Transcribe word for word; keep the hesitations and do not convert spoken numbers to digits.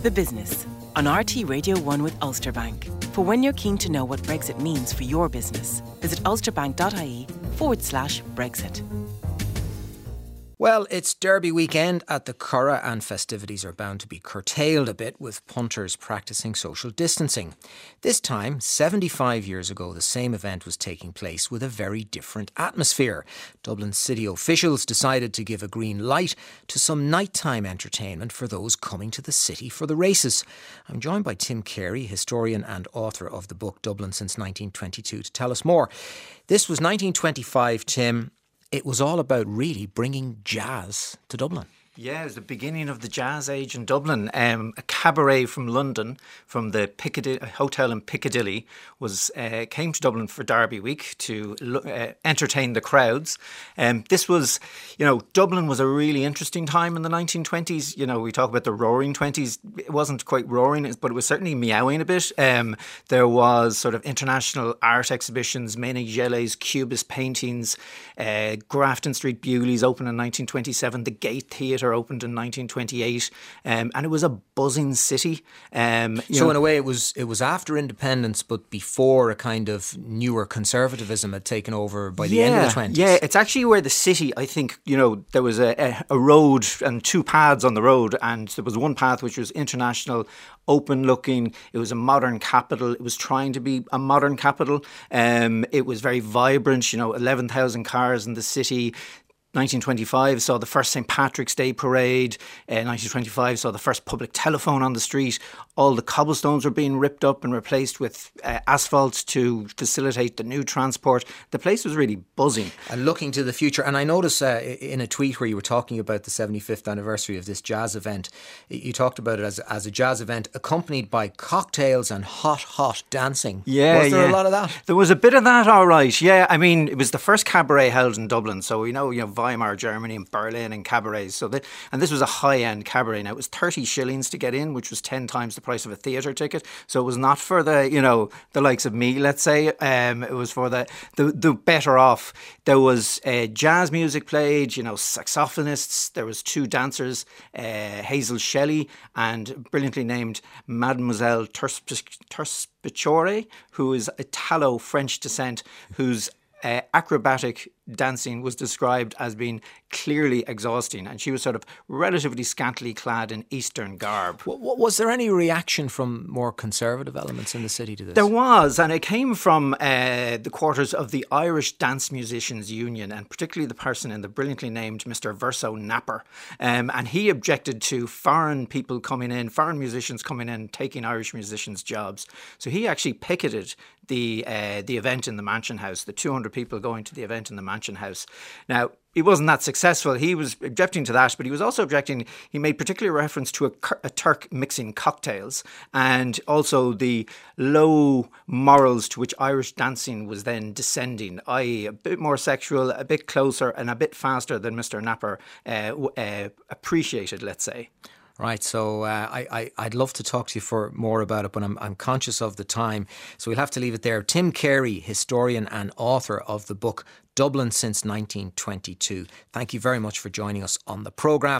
The Business on R T Radio one with Ulster Bank. For when you're keen to know what Brexit means for your business, visit ulsterbank.ie forward slash Brexit. Well, it's Derby weekend at the Curragh and festivities are bound to be curtailed a bit with punters practising social distancing. This time, seventy-five years ago, the same event was taking place with a very different atmosphere. Dublin city officials decided to give a green light to some nighttime entertainment for those coming to the city for the races. I'm joined by Tim Carey, historian and author of the book Dublin since nineteen twenty-two, to tell us more. This was nineteen twenty-five, Tim. It was all about really bringing jazz to Dublin. Yeah, it was the beginning of the jazz age in Dublin. Um, a cabaret from London, from the Piccadilly hotel in Piccadilly, was uh, came to Dublin for Derby week to uh, entertain the crowds. Um, this was, you know, Dublin was a really interesting time in the nineteen twenties. You know, we talk about the Roaring Twenties. It wasn't quite roaring, but it was certainly meowing a bit. Um, there was sort of international art exhibitions, Mene Gelle's Cubist paintings, uh, Grafton Street Bewley's opened in nineteen twenty-seven, the Gate Theatre opened in nineteen twenty-eight, um, and it was a buzzing city. Um, so know, in a way it was it was after independence but before a kind of newer conservatism had taken over by the yeah, end of the twenties. Yeah, it's actually where the city, I think, you know, there was a, a, a road and two paths on the road, and there was one path which was international, open looking. It was a modern capital. It was trying to be a modern capital. Um, it was very vibrant, you know, eleven thousand cars in the city. nineteen twenty-five saw the first Saint Patrick's Day parade. Uh, nineteen twenty-five saw the first public telephone on the street. All the cobblestones were being ripped up and replaced with uh, asphalt to facilitate the new transport. The place was really buzzing. And looking to the future. And I noticed uh, in a tweet where you were talking about the seventy-fifth anniversary of this jazz event, you talked about it as, as a jazz event accompanied by cocktails and hot, hot dancing. Yeah, Was there yeah. a lot of that? There was a bit of that, all right. Yeah, I mean, it was the first cabaret held in Dublin. So we know, you know, Weimar, Germany and Berlin and cabarets. So that, and this was a high-end cabaret. Now, it was thirty shillings to get in, which was ten times the price of a theatre ticket. So it was not for the, you know, the likes of me, let's say. Um, it was for the, the, the better off. There was uh, jazz music played, you know, saxophonists. There was two dancers, uh, Hazel Shelley and brilliantly named Mademoiselle Terspiciore, who is Italo-French descent, whose Uh, acrobatic dancing was described as being clearly exhausting, and she was sort of relatively scantily clad in Eastern garb. W- was there any reaction from more conservative elements in the city to this? There was, and it came from uh, the quarters of the Irish Dance Musicians Union, and particularly the person in the brilliantly named Mister Verso Napper. Um, and he objected to foreign people coming in, foreign musicians coming in, taking Irish musicians' jobs. So he actually picketed the uh, the event in the Mansion House, the two hundred people going to the event in the Mansion House. Now, he wasn't that successful. He was objecting to that, but he was also objecting, he made particular reference to a, a Turk mixing cocktails and also the low morals to which Irish dancing was then descending, that is a bit more sexual, a bit closer and a bit faster than Mister Napper uh, uh, appreciated, let's say. Right, so uh, I, I, I'd love to talk to you for more about it, but I'm, I'm conscious of the time, so we'll have to leave it there. Tim Carey, historian and author of the book Dublin since nineteen twenty-two. Thank you very much for joining us on the programme.